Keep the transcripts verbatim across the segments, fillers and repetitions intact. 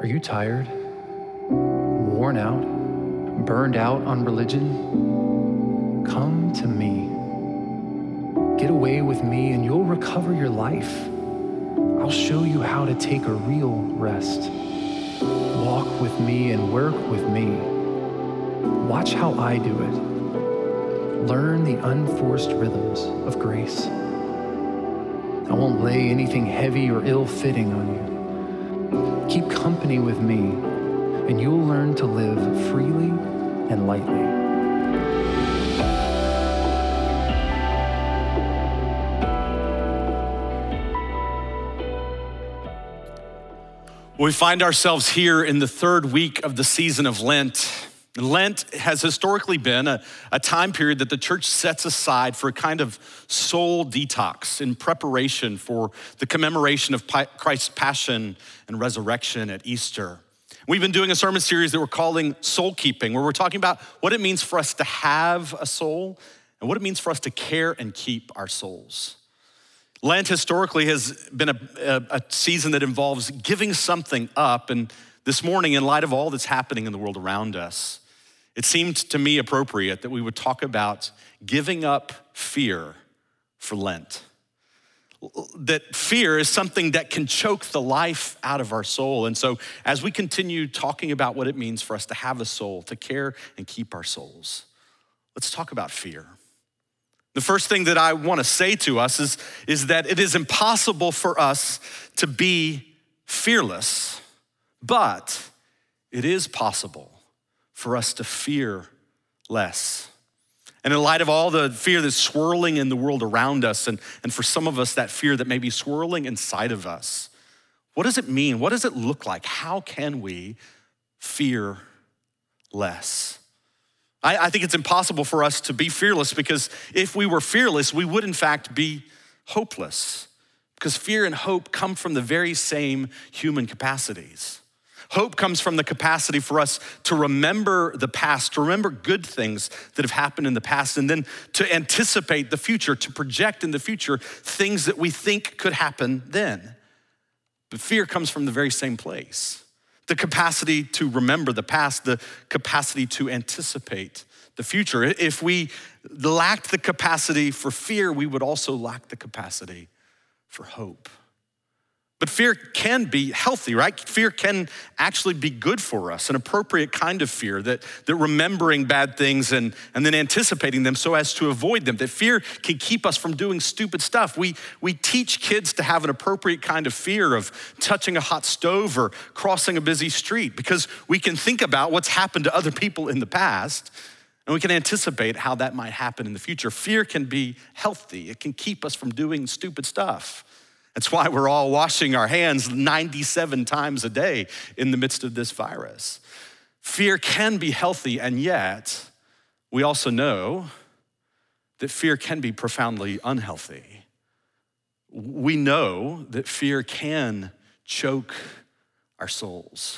Are you tired? Worn out? Burned out on religion? Come to me. Get away with me and you'll recover your life. I'll show you how to take a real rest. Walk with me and work with me. Watch how I do it. Learn the unforced rhythms of grace. I won't lay anything heavy or ill-fitting on you. Keep company with me, and you'll learn to live freely and lightly. We find ourselves here in the third week of the season of Lent. Lent has historically been a, a time period that the church sets aside for a kind of soul detox in preparation for the commemoration of Christ's passion and resurrection at Easter. We've been doing a sermon series that we're calling Soul Keeping, where we're talking about what it means for us to have a soul and what it means for us to care and keep our souls. Lent historically has been a, a, a season that involves giving something up, and this morning, in light of all that's happening in the world around us, it seemed to me appropriate that we would talk about giving up fear for Lent. That fear is something that can choke the life out of our soul. And so as we continue talking about what it means for us to have a soul, to care and keep our souls, let's talk about fear. The first thing that I want to say to us is, is that it is impossible for us to be fearless, but it is possible for us to fear less. And in light of all the fear that's swirling in the world around us, and, and for some of us, that fear that may be swirling inside of us, what does it mean? What does it look like? How can we fear less? I, I think it's impossible for us to be fearless, because if we were fearless, we would in fact be hopeless, because fear and hope come from the very same human capacities. Hope comes from the capacity for us to remember the past, to remember good things that have happened in the past, and then to anticipate the future, to project in the future things that we think could happen then. But fear comes from the very same place. The capacity to remember the past, the capacity to anticipate the future. If we lacked the capacity for fear, we would also lack the capacity for hope. But fear can be healthy, right? Fear can actually be good for us, an appropriate kind of fear, that, that remembering bad things and, and then anticipating them so as to avoid them, that fear can keep us from doing stupid stuff. We, we teach kids to have an appropriate kind of fear of touching a hot stove or crossing a busy street, because we can think about what's happened to other people in the past and we can anticipate how that might happen in the future. Fear can be healthy. It can keep us from doing stupid stuff. That's why we're all washing our hands ninety-seven times a day in the midst of this virus. Fear can be healthy, and yet we also know that fear can be profoundly unhealthy. We know that fear can choke our souls.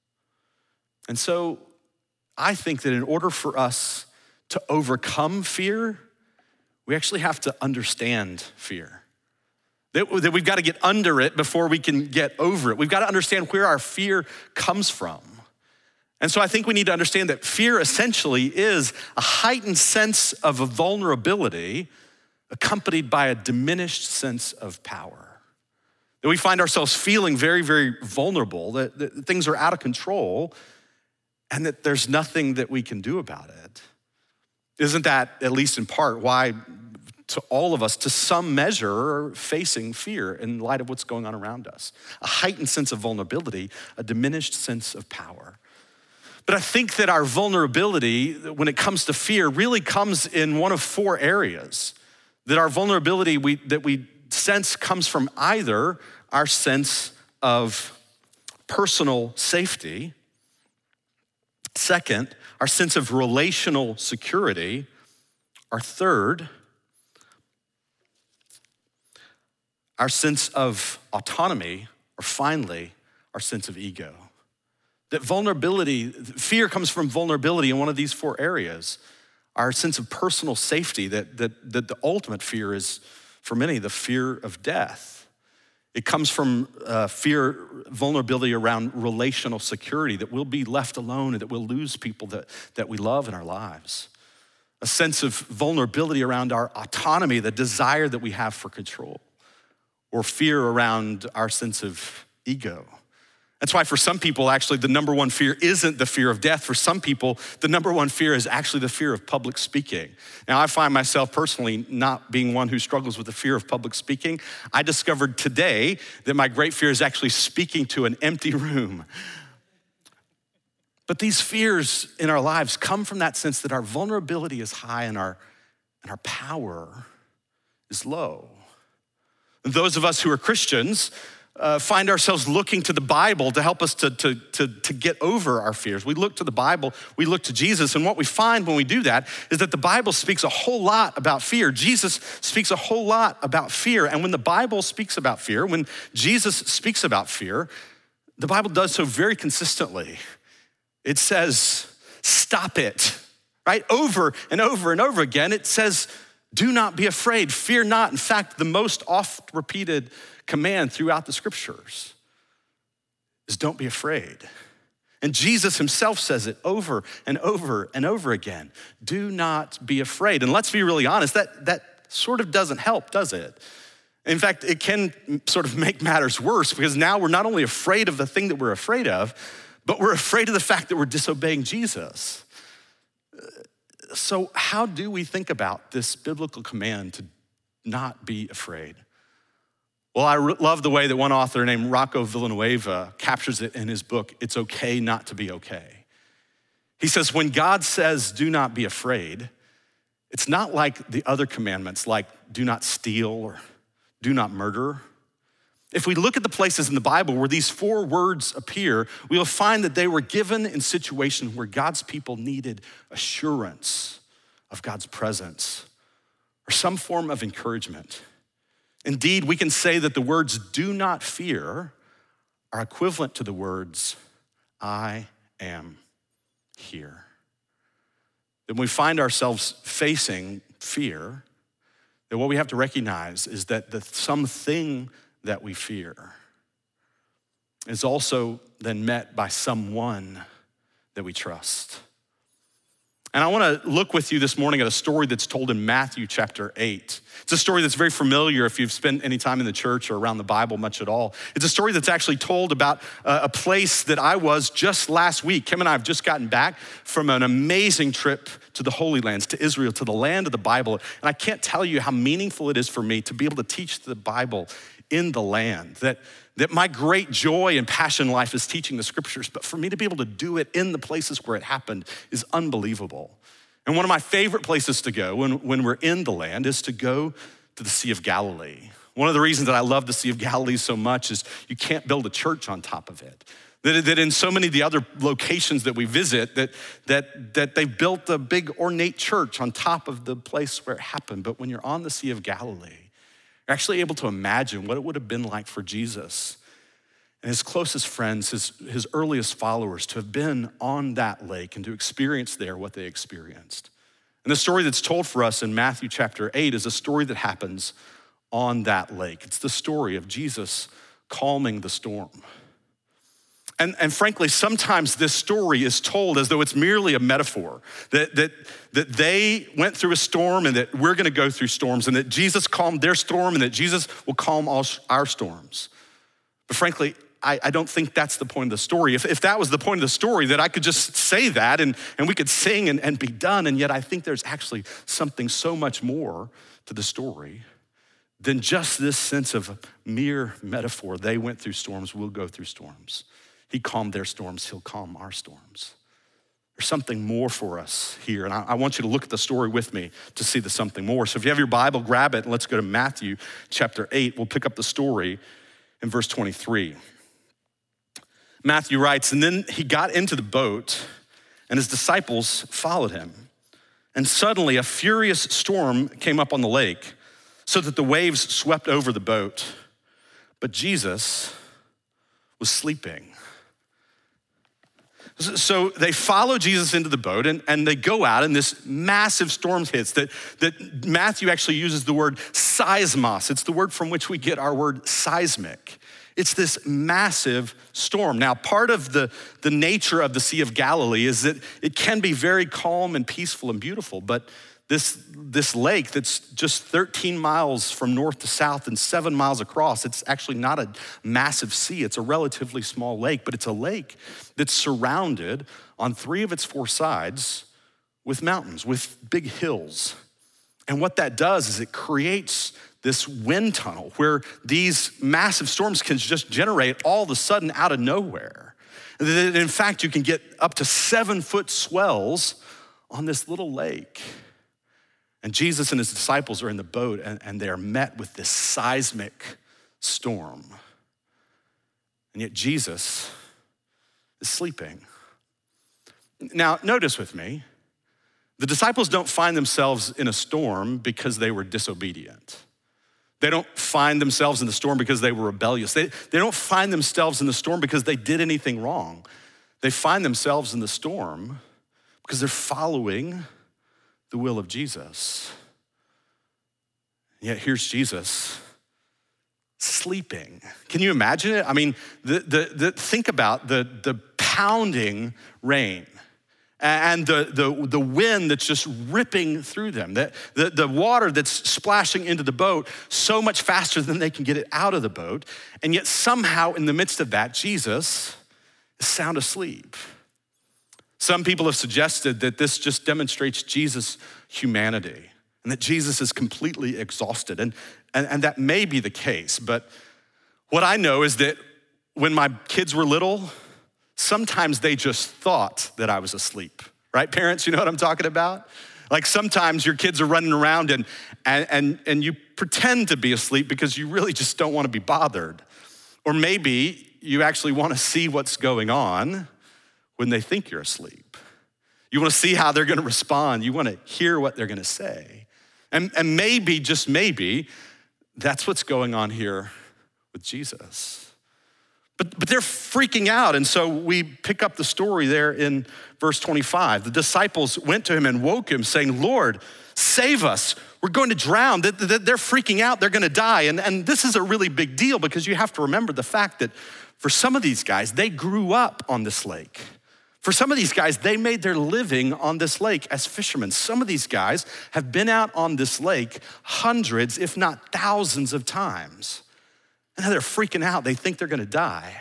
And so I think that in order for us to overcome fear, we actually have to understand fear. That we've got to get under it before we can get over it. We've got to understand where our fear comes from. And so I think we need to understand that fear essentially is a heightened sense of a vulnerability accompanied by a diminished sense of power. That we find ourselves feeling very, very vulnerable, that, that things are out of control, and that there's nothing that we can do about it. Isn't that, at least in part, why to all of us, to some measure, are facing fear in light of what's going on around us? A heightened sense of vulnerability, a diminished sense of power. But I think that our vulnerability, when it comes to fear, really comes in one of four areas. That our vulnerability we, that we sense comes from either our sense of personal safety, second, our sense of relational security, or third, our sense of autonomy, or finally, our sense of ego. That vulnerability, fear comes from vulnerability in one of these four areas. Our sense of personal safety, that, that, that the ultimate fear is, for many, the fear of death. It comes from uh, fear, vulnerability around relational security, that we'll be left alone and that we'll lose people that, that we love in our lives. A sense of vulnerability around our autonomy, the desire that we have for control, or fear around our sense of ego. That's why for some people, actually, the number one fear isn't the fear of death. For some people, the number one fear is actually the fear of public speaking. Now, I find myself personally not being one who struggles with the fear of public speaking. I discovered today that my great fear is actually speaking to an empty room. But these fears in our lives come from that sense that our vulnerability is high and our, and our power is low. And those of us who are Christians Uh, find ourselves looking to the Bible to help us to, to, to, to get over our fears. We look to the Bible, we look to Jesus, and what we find when we do that is that the Bible speaks a whole lot about fear. Jesus speaks a whole lot about fear, and when the Bible speaks about fear, when Jesus speaks about fear, the Bible does so very consistently. It says, stop it, right? Over and over and over again, it says, do not be afraid, fear not. In fact, the most oft repeated command throughout the scriptures is don't be afraid. And Jesus himself says it over and over and over again. Do not be afraid. And let's be really honest, that, that sort of doesn't help, does it? In fact, it can sort of make matters worse, because now we're not only afraid of the thing that we're afraid of, but we're afraid of the fact that we're disobeying Jesus. So how do we think about this biblical command to not be afraid? Well, I re- love the way that one author named Rocco Villanueva captures it in his book, It's Okay Not to Be Okay. He says, when God says, do not be afraid, it's not like the other commandments, like do not steal or do not murder. If we look at the places in the Bible where these four words appear, we will find that they were given in situations where God's people needed assurance of God's presence or some form of encouragement. Indeed, we can say that the words do not fear are equivalent to the words I am here. When we find ourselves facing fear, that what we have to recognize is that the something that we fear is also then met by someone that we trust. And I wanna look with you this morning at a story that's told in Matthew chapter eight. It's a story that's very familiar if you've spent any time in the church or around the Bible much at all. It's a story that's actually told about a place that I was just last week. Kim and I have just gotten back from an amazing trip to the Holy Lands, to Israel, to the land of the Bible. And I can't tell you how meaningful it is for me to be able to teach the Bible in the land, that, that my great joy and passion in life is teaching the scriptures, but for me to be able to do it in the places where it happened is unbelievable. And one of my favorite places to go when, when we're in the land is to go to the Sea of Galilee. One of the reasons that I love the Sea of Galilee so much is you can't build a church on top of it. That, that in so many of the other locations that we visit, that, that, that they've built a big ornate church on top of the place where it happened. But when you're on the Sea of Galilee, you're actually able to imagine what it would have been like for Jesus and his closest friends, his, his earliest followers, to have been on that lake and to experience there what they experienced. And the story that's told for us in Matthew chapter eight is a story that happens on that lake. It's the story of Jesus calming the storm. And, and frankly, sometimes this story is told as though it's merely a metaphor, that, that, that they went through a storm and that we're gonna go through storms, and that Jesus calmed their storm and that Jesus will calm all our storms. But frankly, I, I don't think that's the point of the story. If, if that was the point of the story, that I could just say that and, and we could sing and, and be done, and yet I think there's actually something so much more to the story than just this sense of a mere metaphor. They went through storms, we'll go through storms. He calmed their storms, he'll calm our storms. There's something more for us here, and I, I want you to look at the story with me to see the something more. So if you have your Bible, grab it, and let's go to Matthew chapter eight. We'll pick up the story in verse twenty-three. Matthew writes, and then he got into the boat, and his disciples followed him. And suddenly a furious storm came up on the lake, so that the waves swept over the boat. But Jesus was sleeping. So they follow Jesus into the boat and, and they go out and this massive storm hits that, that Matthew actually uses the word seismos. It's the word from which we get our word seismic. It's this massive storm. Now, part of the, the nature of the Sea of Galilee is that it can be very calm and peaceful and beautiful, but this, this lake that's just thirteen miles from north to south and seven miles across, it's actually not a massive sea. It's a relatively small lake, but it's a lake that's surrounded on three of its four sides with mountains, with big hills. And what that does is it creates this wind tunnel where these massive storms can just generate all of a sudden out of nowhere. In fact, you can get up to seven foot swells on this little lake. And Jesus and his disciples are in the boat and, and they are met with this seismic storm. And yet Jesus is sleeping. Now, notice with me, the disciples don't find themselves in a storm because they were disobedient. They don't find themselves in the storm because they were rebellious. They, they don't find themselves in the storm because they did anything wrong. They find themselves in the storm because they're following the will of Jesus. And yet here's Jesus sleeping. Can you imagine it? I mean, the, the, the, think about the, the pounding rain and the, the, the wind that's just ripping through them, the, the, the water that's splashing into the boat so much faster than they can get it out of the boat. And yet somehow in the midst of that, Jesus is sound asleep. Some people have suggested that this just demonstrates Jesus' humanity and that Jesus is completely exhausted. And, and, and that may be the case, but what I know is that when my kids were little, sometimes they just thought that I was asleep, right? Parents, you know what I'm talking about? Like sometimes your kids are running around and, and, and, and you pretend to be asleep because you really just don't want to be bothered. Or maybe you actually want to see what's going on when they think you're asleep. You want to see how they're going to respond. You want to hear what they're going to say. And, and maybe, just maybe, that's what's going on here with Jesus. But, but they're freaking out. And so we pick up the story there in verse twenty-five. The disciples went to him and woke him saying, "Lord, save us. We're going to drown." They're freaking out. They're going to die. And, and this is a really big deal because you have to remember the fact that for some of these guys, they grew up on this lake. For some of these guys, they made their living on this lake as fishermen. Some of these guys have been out on this lake hundreds, if not thousands of times. And now they're freaking out. They think they're gonna die.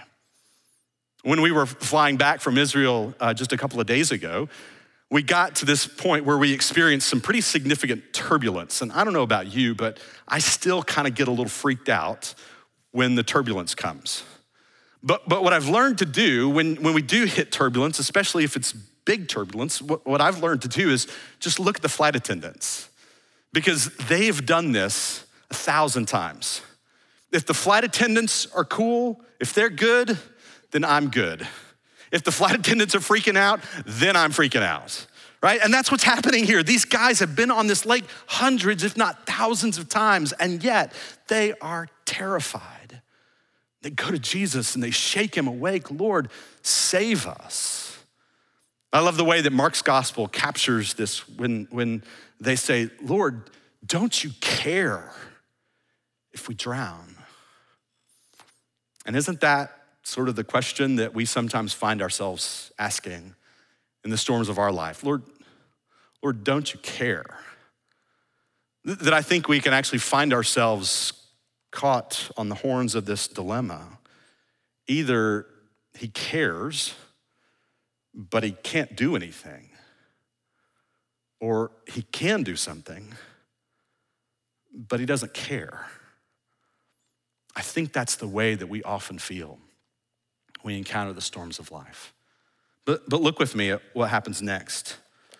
When we were flying back from Israel uh, just a couple of days ago, we got to this point where we experienced some pretty significant turbulence. And I don't know about you, but I still kind of get a little freaked out when the turbulence comes. But, but what I've learned to do when, when we do hit turbulence, especially if it's big turbulence, what, what I've learned to do is just look at the flight attendants because they've done this a thousand times. If the flight attendants are cool, if they're good, then I'm good. If the flight attendants are freaking out, then I'm freaking out, right? And that's what's happening here. These guys have been on this lake hundreds, if not thousands of times, and yet they are terrified. They go to Jesus and they shake him awake. "Lord, save us." I love the way that Mark's gospel captures this when, when they say, "Lord, don't you care if we drown?" And isn't that sort of the question that we sometimes find ourselves asking in the storms of our life? Lord, Lord, don't you care? That I think we can actually find ourselves caught on the horns of this dilemma. Either he cares, but he can't do anything, or he can do something, but he doesn't care. I think that's the way that we often feel when we encounter the storms of life. But, but look with me at what happens next.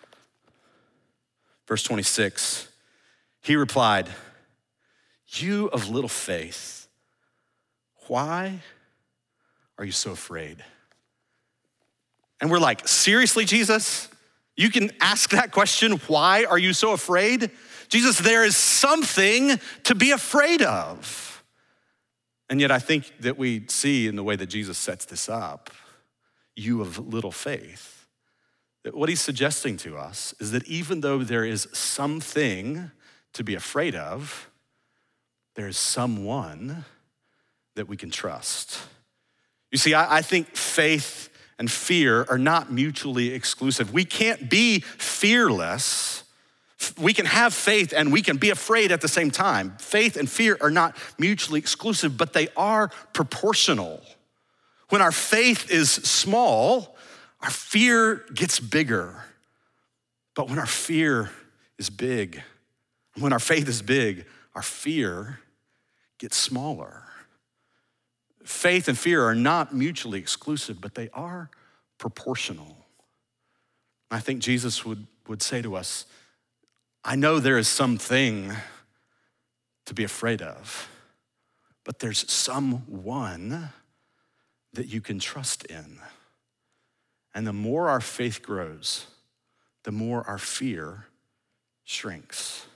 Verse twenty-six, he replied, "You of little faith, why are you so afraid?" And we're like, seriously, Jesus? You can ask that question, why are you so afraid? Jesus, there is something to be afraid of. And yet I think that we see in the way that Jesus sets this up, you of little faith. What he's suggesting to us is that even though there is something to be afraid of, there is someone that we can trust. You see, I, I think faith and fear are not mutually exclusive. We can't be fearless. We can have faith and we can be afraid at the same time. Faith and fear are not mutually exclusive, but they are proportional. When our faith is small, our fear gets bigger. But when our fear is big, when our faith is big, our fear gets smaller. Faith and fear are not mutually exclusive, but they are proportional. I think Jesus would, would say to us, I know there is something to be afraid of, but there's someone that you can trust in. And the more our faith grows, the more our fear shrinks.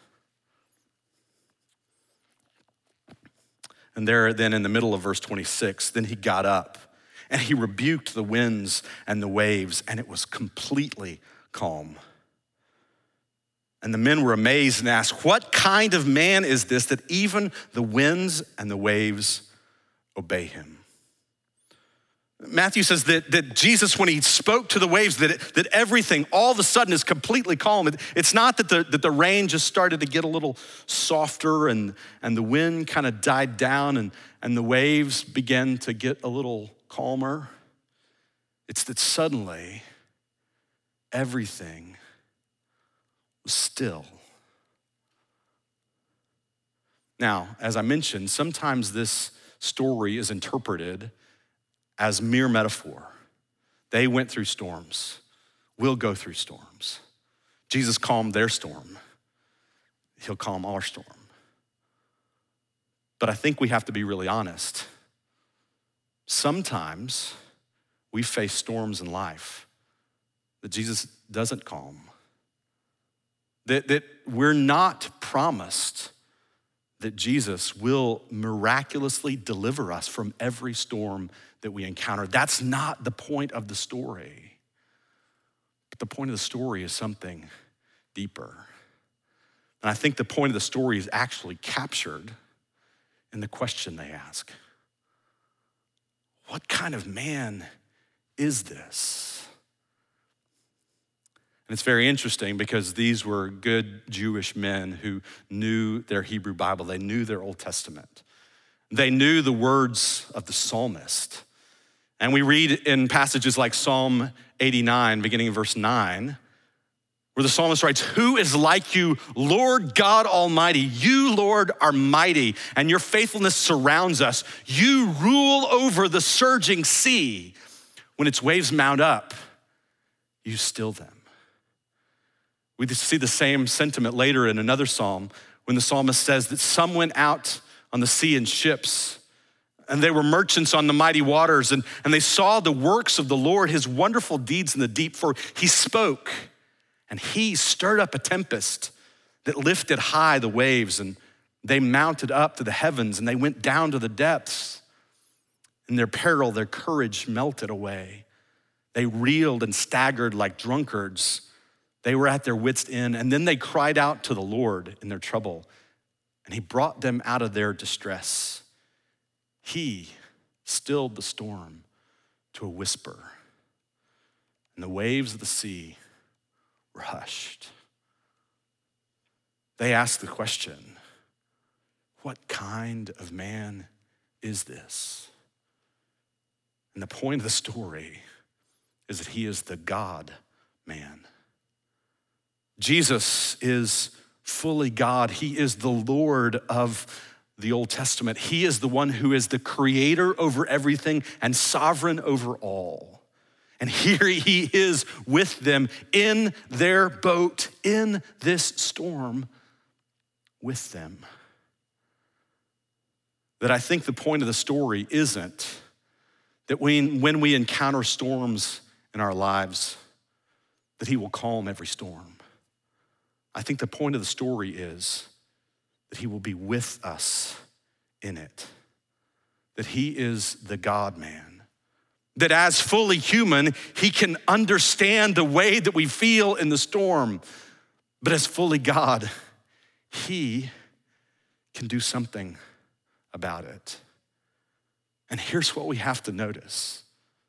And there then in the middle of verse twenty-six, then he got up and he rebuked the winds and the waves, and it was completely calm. And the men were amazed and asked, what kind of man is this that even the winds and the waves obey him? Matthew says that, that Jesus, when he spoke to the waves, that, it, that everything all of a sudden is completely calm. It, it's not that the, that the rain just started to get a little softer and, and the wind kind of died down and, and the waves began to get a little calmer. It's that suddenly everything was still. Now, as I mentioned, sometimes this story is interpreted as mere metaphor. They went through storms. We'll go through storms. Jesus calmed their storm. He'll calm our storm. But I think we have to be really honest. Sometimes we face storms in life that Jesus doesn't calm. That, that we're not promised that Jesus will miraculously deliver us from every storm that we encounter. That's not the point of the story. But the point of the story is something deeper. And I think the point of the story is actually captured in the question they ask. What kind of man is this? And it's very interesting because these were good Jewish men who knew their Hebrew Bible. They knew their Old Testament. They knew the words of the psalmist. And we read in passages like Psalm eighty-nine, beginning in verse nine, where the psalmist writes, who is like you, Lord God Almighty? You, Lord, are mighty, and your faithfulness surrounds us. You rule over the surging sea. When its waves mount up, you still them. We see the same sentiment later in another psalm when the psalmist says that some went out on the sea in ships, and they were merchants on the mighty waters, and, and they saw the works of the Lord, his wonderful deeds in the deep, for he spoke, and he stirred up a tempest that lifted high the waves, and they mounted up to the heavens, and they went down to the depths. In their peril, their courage melted away. They reeled and staggered like drunkards. They were at their wits' end, and then they cried out to the Lord in their trouble, and he brought them out of their distress. He stilled the storm to a whisper, and the waves of the sea were hushed. They asked the question, what kind of man is this? And the point of the story is that he is the God-man. Jesus is fully God. He is the Lord of the Old Testament. He is the one who is the creator over everything and sovereign over all. And here he is with them in their boat, in this storm with them. That I think the point of the story isn't that we, when we encounter storms in our lives, that he will calm every storm. I think the point of the story is that he will be with us in it. That he is the God-man. that as fully human, he can understand the way that we feel in the storm. But as fully God, he can do something about it. And here's what we have to notice,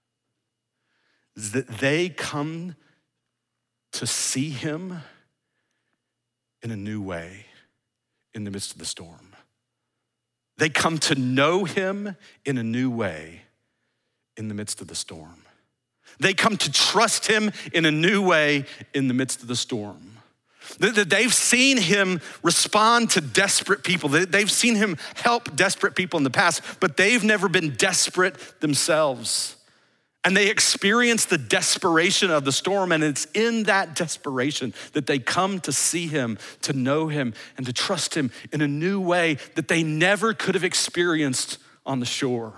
is that they come to see him in a new way in the midst of the storm. They come to know him in a new way in the midst of the storm. They come to trust him in a new way in the midst of the storm. They've seen him respond to desperate people. They've seen him help desperate people in the past, but they've never been desperate themselves. And they experience the desperation of the storm, and it's in that desperation that they come to see him, to know him, and to trust him in a new way that they never could have experienced on the shore.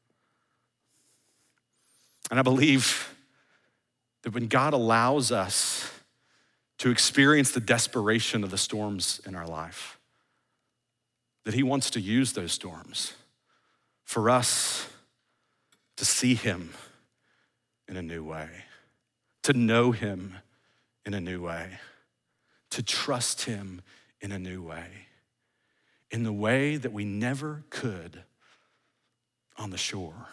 And I believe that when God allows us to experience the desperation of the storms in our life, that he wants to use those storms for us to see him in a new way, to know him in a new way, to trust him in a new way, in the way that we never could on the shore.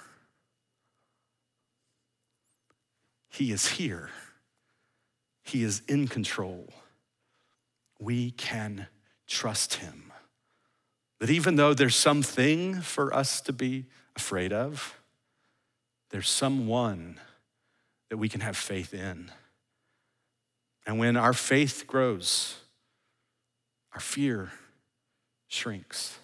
He is here. He is in control. We can trust him. That even though there's something for us to be afraid of, there's someone that we can have faith in. And when our faith grows, our fear shrinks.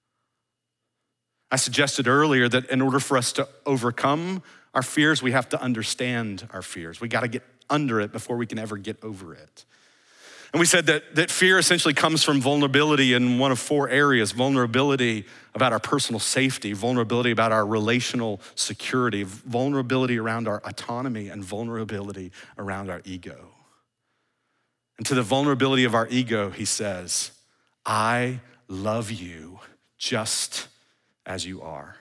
I suggested earlier that in order for us to overcome our fears, we have to understand our fears. We gotta get under it before we can ever get over it. And we said that, that fear essentially comes from vulnerability in one of four areas: vulnerability about our personal safety, vulnerability about our relational security, vulnerability around our autonomy, and vulnerability around our ego. And to the vulnerability of our ego, he says, I love you just as you are.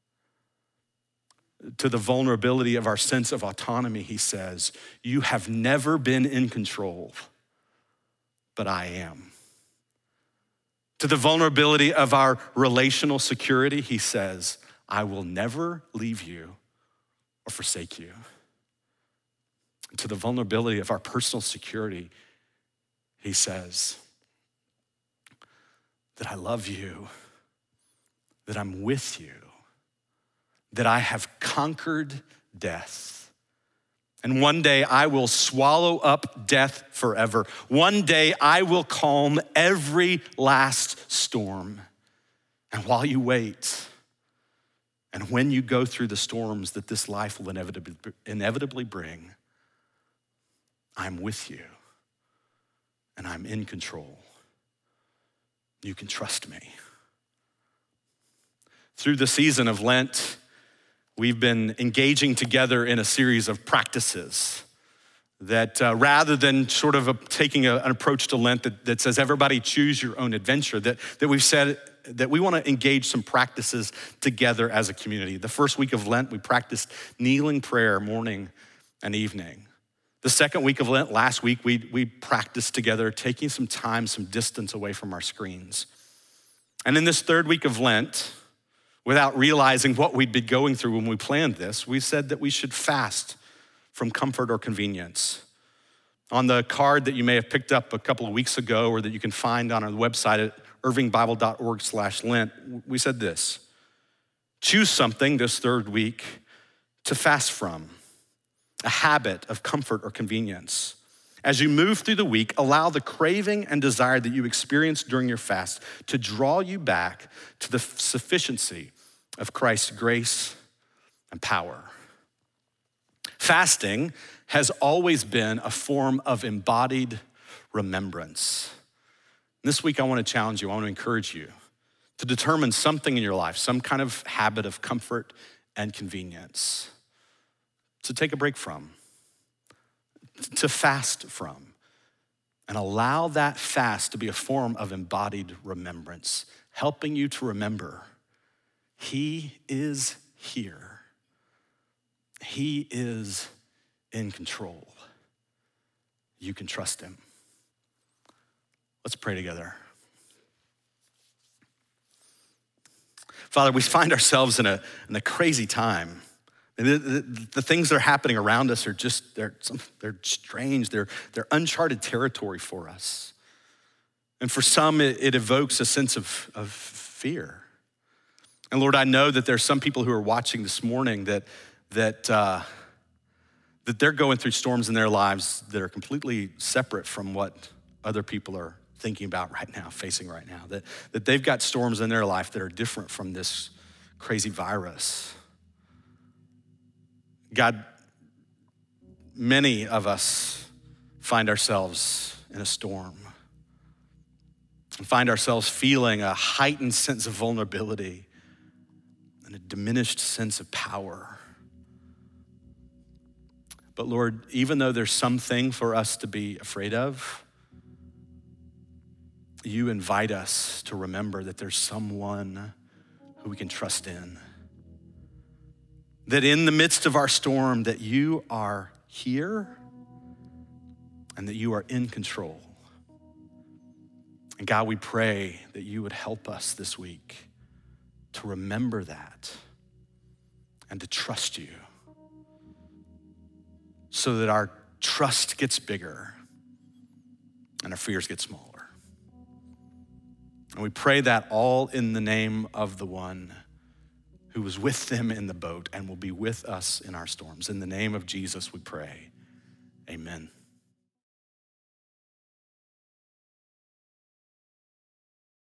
To the vulnerability of our sense of autonomy, he says, you have never been in control, but I am. To the vulnerability of our relational security, he says, I will never leave you or forsake you. To the vulnerability of our personal security, he says that I love you, that I'm with you, that I have conquered death. And one day I will swallow up death forever. One day I will calm every last storm. And while you wait, and when you go through the storms that this life will inevitably, inevitably bring, I'm with you and I'm in control. You can trust me. Through the season of Lent, we've been engaging together in a series of practices that uh, rather than sort of a, taking a, an approach to Lent that, that says everybody choose your own adventure, that, that we've said that we want to engage some practices together as a community. The first week of Lent, we practiced kneeling prayer morning and evening. The second week of Lent, last week, we, we practiced together taking some time, some distance away from our screens. And in this third week of Lent, without realizing what we'd be going through when we planned this, we said that we should fast from comfort or convenience. On the card that you may have picked up a couple of weeks ago or that you can find on our website at irvingbible.org slash Lent, we said this: choose something this third week to fast from, a habit of comfort or convenience. As you move through the week, allow the craving and desire that you experience during your fast to draw you back to the sufficiency of Christ's grace and power. Fasting has always been a form of embodied remembrance. This week, I want to challenge you, I want to encourage you to determine something in your life, some kind of habit of comfort and convenience to take a break from, to fast from, and allow that fast to be a form of embodied remembrance, helping you to remember He is here He is in control. You can trust him. Let's pray together. Father, we find ourselves in a, in a crazy time. The, the, the things that are happening around us are just, they're, they're strange. They're, they're uncharted territory for us. And for some, it, it evokes a sense of, of fear. And Lord, I know that there's some people who are watching this morning that, that, uh, that they're going through storms in their lives that are completely separate from what other people are thinking about right now, facing right now. That, that they've got storms in their life that are different from this crazy virus. God, many of us find ourselves in a storm and find ourselves feeling a heightened sense of vulnerability and a diminished sense of power. But Lord, even though there's something for us to be afraid of, you invite us to remember that there's someone who we can trust in. That in the midst of our storm, that you are here and that you are in control. And God, we pray that you would help us this week to remember that and to trust you so that our trust gets bigger and our fears get smaller. And we pray that all in the name of the one who was with them in the boat and will be with us in our storms. In the name of Jesus, we pray. Amen.